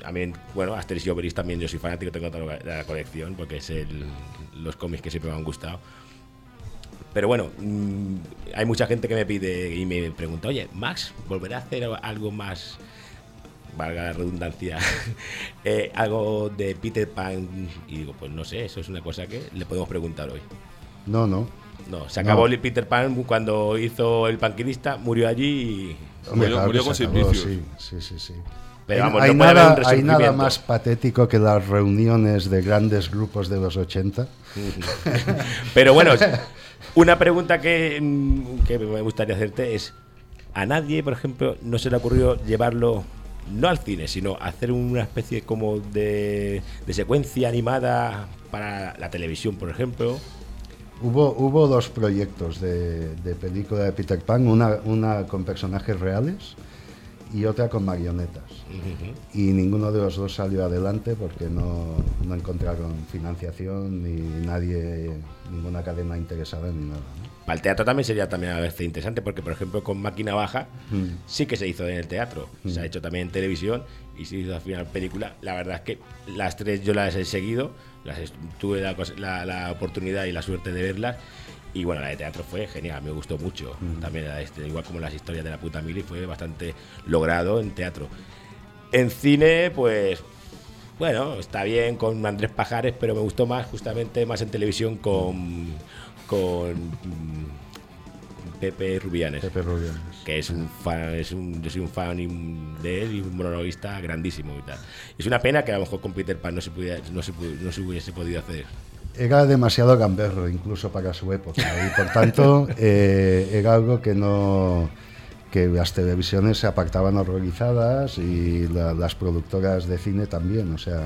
a mí, bueno, Asterix y Obelix también yo soy fanático, tengo toda la colección porque es los cómics que siempre me han gustado. Pero bueno, hay mucha gente que me pide y me pregunta, oye, Max, ¿volverá a hacer algo más, valga la redundancia, algo de Peter Pan? Y digo, pues no sé, eso es una cosa que le podemos preguntar hoy. No, se acabó el Peter Pan cuando hizo El Panquinista, murió allí y... Hombre, murió con Simplicius. Sí. Pero vamos, hay, no puede haber un hay resurgimiento. nada más patético que las reuniones de grandes grupos de los 80. Pero bueno, una pregunta que me gustaría hacerte es, ¿a nadie, por ejemplo, no se le ocurrió llevarlo, no al cine, sino hacer una especie como de secuencia animada para la televisión, por ejemplo? Hubo dos proyectos de película de Peter Pan, una con personajes reales y otra con marionetas. Y ninguno de los dos salió adelante porque no encontraron financiación ni ninguna cadena interesada ni nada, ¿no? Para el teatro también sería a veces interesante porque, por ejemplo, con Máquina Baja sí que se hizo en el teatro, se ha hecho también en televisión y se hizo al final película. La verdad es que las tres yo las he seguido, tuve la oportunidad y la suerte de verlas. Y bueno, la de teatro fue genial, me gustó mucho. También igual como las historias de la puta Mili, fue bastante logrado en teatro. En cine, pues bueno, está bien con Andrés Pajares, pero me gustó más justamente más en televisión con Pepe Rubianes. Que es un fan, yo soy un fan de él y un monologuista grandísimo y tal. Es una pena que a lo mejor con Peter Pan no se hubiese podido hacer. Era demasiado gamberro incluso para su época y por tanto era algo que las televisiones se apartaban horrorizadas y las productoras de cine también, o sea,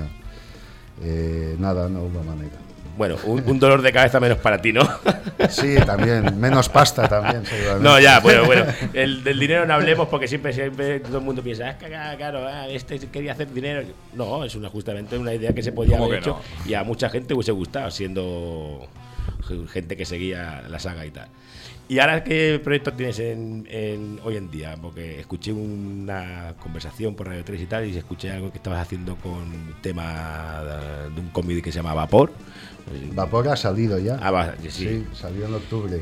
no hubo manera. Bueno, un dolor de cabeza menos para ti, ¿no? Sí, también, menos pasta también, seguramente. No, ya, bueno, del dinero no hablemos porque siempre todo el mundo piensa, es que claro, este quería hacer dinero. No, es justamente una idea que se podía haber hecho y a mucha gente hubiese gustado, siendo gente que seguía la saga y tal. ¿Y ahora qué proyectos tienes hoy en día? Porque escuché una conversación por Radio 3 y tal, y escuché algo que estabas haciendo con un tema de un cómic que se llama Vapor. Vapor ha salido ya. Sí, salió en octubre.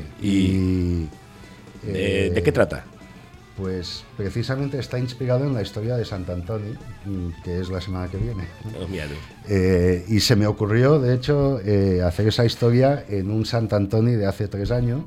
¿De qué trata? Pues precisamente está inspirado en la historia de Sant Antoni, que es la semana que viene. Y se me ocurrió, de hecho, hacer esa historia en un Sant Antoni de hace 3 años.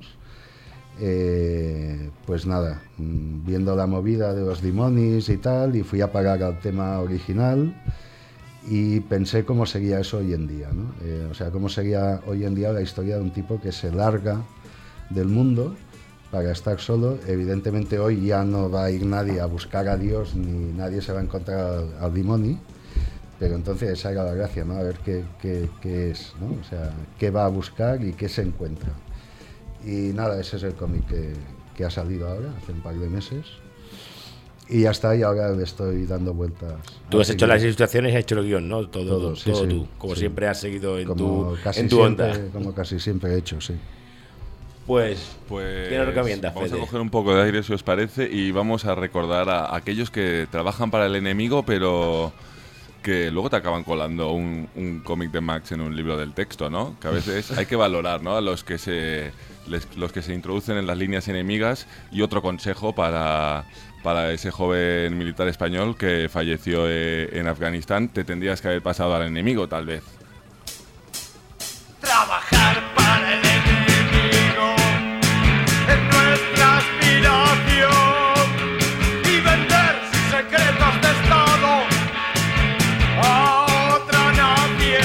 Pues nada, viendo la movida de los Dimonis y tal, y fui a parar al tema original y pensé cómo sería eso hoy en día, ¿no? O sea, cómo sería hoy en día la historia de un tipo que se larga del mundo para estar solo. Evidentemente hoy ya no va a ir nadie a buscar a Dios ni nadie se va a encontrar al Dimoni, pero entonces esa era la gracia, ¿no? A ver qué es, ¿no? O sea, qué va a buscar y qué se encuentra. Y nada, ese es el cómic que ha salido ahora, hace un par de meses. Y ya está, y ahora le estoy dando vueltas. Tú has hecho las ilustraciones y has hecho el guión, ¿no? Todo sí. tú. Como siempre has seguido en tu onda. Como casi siempre he hecho, sí. Pues ¿qué nos recomiendas, vamos Fede? a coger un poco de aire, si os parece, y vamos a recordar a aquellos que trabajan para el enemigo, pero que luego te acaban colando un cómic de Max en un libro del texto, ¿no? Que a veces hay que valorar, ¿no? A los que se introducen en las líneas enemigas. Y otro consejo para ese joven militar español que falleció en Afganistán: te tendrías que haber pasado al enemigo, tal vez. Trabajar para el enemigo es nuestra aspiración y vender secretos de Estado a otra nación.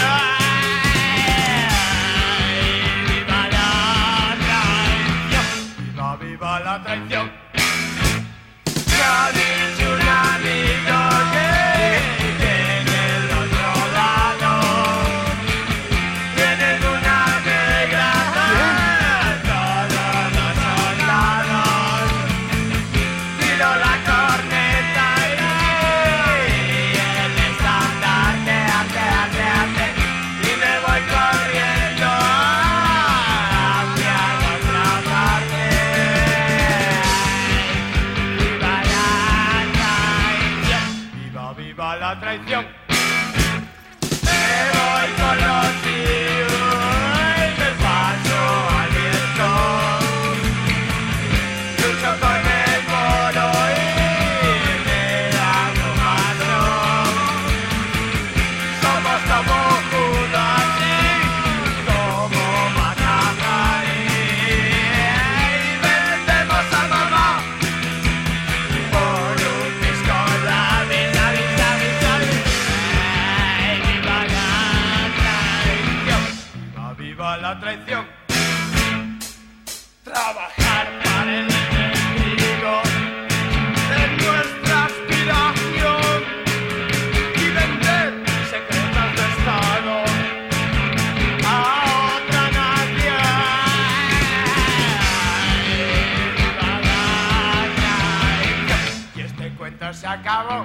¡Viva la traición! ¡Viva la traición! ¿Qué ha dicho un amigo que en el otro lado tienen una negra todos los soldados? Tiro la corneta y viva la traición. Me voy con los tíos, me paso al viento. Lucho con el moro y me da tomando. Somos como Judas y como Macaparí. Y vendemos a mamá por un disco la vida, vida, vida, vida. Viva la traición, trabajar para el enemigo de nuestra aspiración y vender secretos de Estado a otra nación. Viva la traición. Y este cuento se acabó.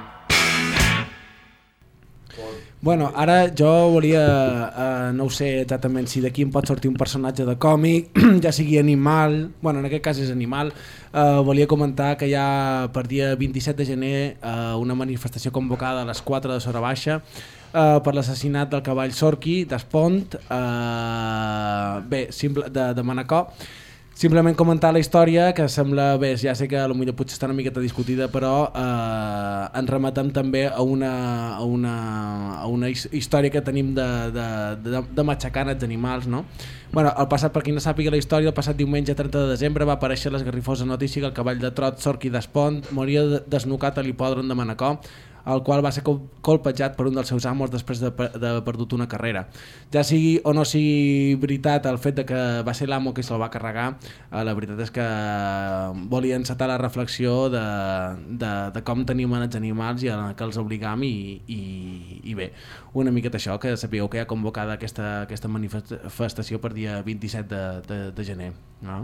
Bueno, ara jo volia, no ho sé exactament si d'aquí em pot sortir un personatge de còmic, ja sigui animal, bueno, en aquest cas és animal, volia comentar que hi ha per dia 27 de gener una manifestació convocada a les 4 de Sora Baixa per l'assassinat del cavall Sorqui d'Espont, de Manacor. Simplement comentar la història, que sembla, bé, ja sé que potser potser està una miqueta discutida, però ens remetem també a una història que tenim de matxacar els animals, no? Bueno, el passat, per qui no sàpiga la història, el passat diumenge 30 de desembre va aparèixer l'esgarrifosa notícia que el cavall de trot Sorqui d'Espont moria desnucat a l'hipòdrom de Manacor, el qual va ser colpejat per un dels seus amos després d'haver perdut una carrera. Ja sigui o no sigui veritat el fet de que va ser l'amo que se'l va carregar, la veritat és que volia encetar la reflexió de com tenim els animals i que els obligam i bé, una miqueta això, que sapigueu que hi ha convocada aquesta manifestació per dia 27 de gener. No?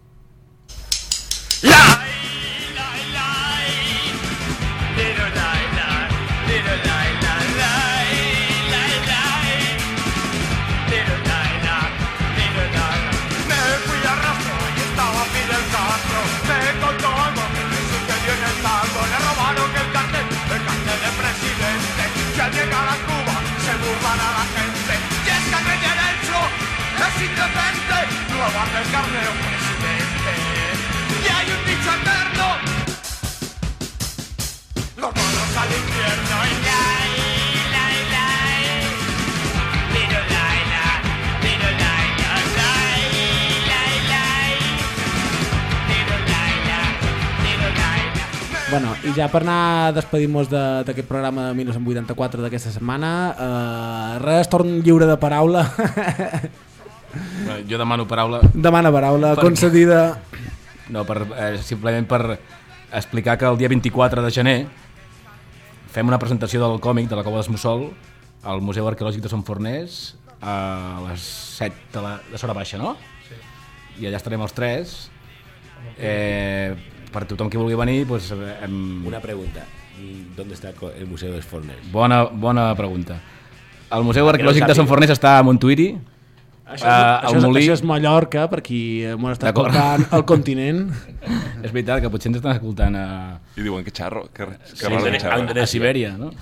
El carnero presidente y hay un dicho eterno, los malos al infierno y Bueno, i ja per anar a despedir-nos d'aquest programa de 1984 d'aquesta setmana, res, torn lliure de paraula. Jo demano paraula. Demana paraula, concedida. No, simplement per explicar que el dia 24 de gener fem una presentació del còmic de la Cova d'Esmussol al Museu Arqueològic de Sant Forners a les 7 de Sora Baixa, no? Sí. I allà estarem els tres. Per tothom que vulgui venir, pues, Una pregunta. ¿Dónde está el Museu de Forners? Bona pregunta. El Museu Arqueològic de Sant Forners està a Montuïri. Això és Mallorca, per qui m'ho està escoltant al continent. És veritat que potser ens estan escoltant I diuen que xarro, que a Sibèria, no?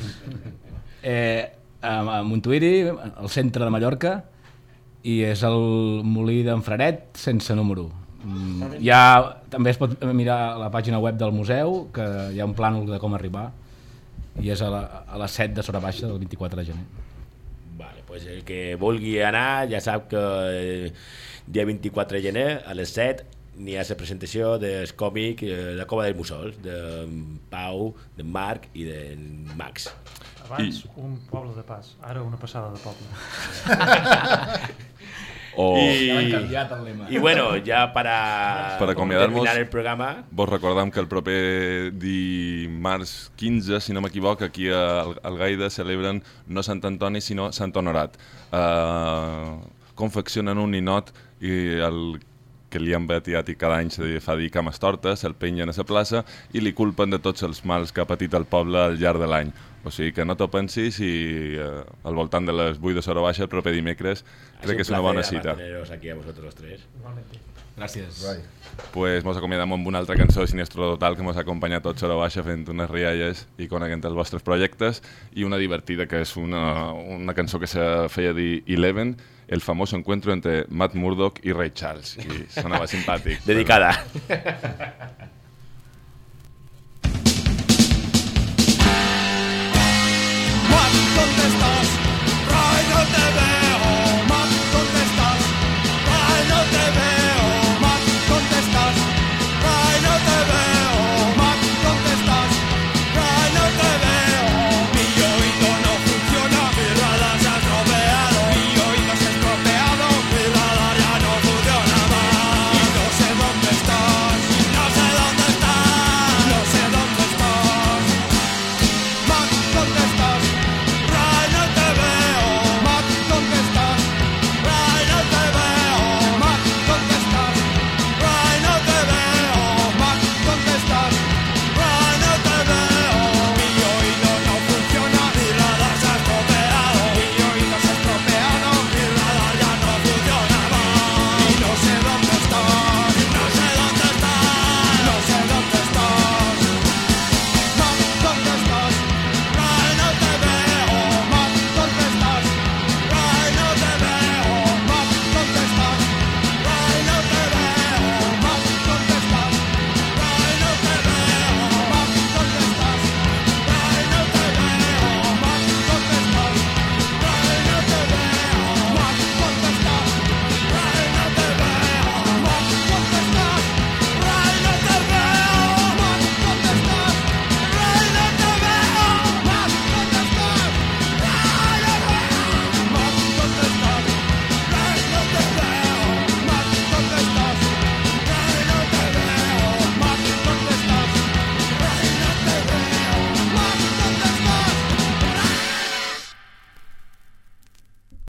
A Montuïri, al centre de Mallorca, i és el molí d'en Fraret sense número. També es pot mirar la pàgina web del museu, que hi ha un plànol de com arribar, i és a les 7 de Sora Baixa del 24 de gener. Vale, pues el que vulgui anar ja sap que el dia 24 de gener a les 7 n'hi ha la presentació del còmic La Cova dels Mussols, de Pau, de Marc i de Max. Abans un poble de pas, ara una passada de poble. I bueno, ja per terminar el programa, vos recordem que el proper dimarts 15, si no m'equivoc, aquí al Gaida celebren no Sant Antoni sinó Sant Honorat. Confeccionen un ninot i el que li han batiat i cada any se fa dir cames tortes, se'l pengen a la plaça i li culpen de tots els mals que ha patit el poble al llarg de l'any. O sigui que no t'ho pensis i al voltant de les 8 de Sora Baixa el proper dimecres crec que és una bona cita. Teneros aquí a vosotros tres. Gràcies. Pues mos acomiadam amb una altra cançó de Siniestro Total que mos ha acompanyat tot Sora Baixa fent unes rialles i coneguent els vostres projectes i una divertida que és una cançó que se feia dir Eleven, el famoso encuentro entre Matt Murdock i Ray Charles i sonava simpàtic. Dedicada.